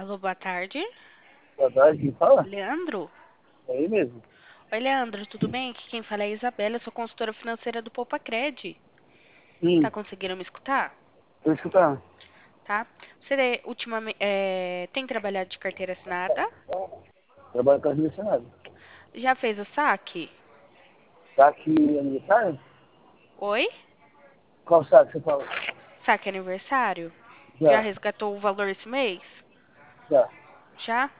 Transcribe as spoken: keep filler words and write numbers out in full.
Alô, boa tarde. Boa tarde, quem fala? Leandro? É aí mesmo. Oi, Leandro, tudo bem? Aqui quem fala é a Isabela, eu sou consultora financeira do Poupa-Cred. Tá Hum, conseguindo me escutar? tô escutando. Tá? Você ultimamente tem trabalhado de carteira assinada? Trabalho com a direcionada. Já fez o saque? Tá aqui aniversário? Oi? Qual saco você fala? Saque aniversário? Já Já, resgatou o valor esse mês? já. Já?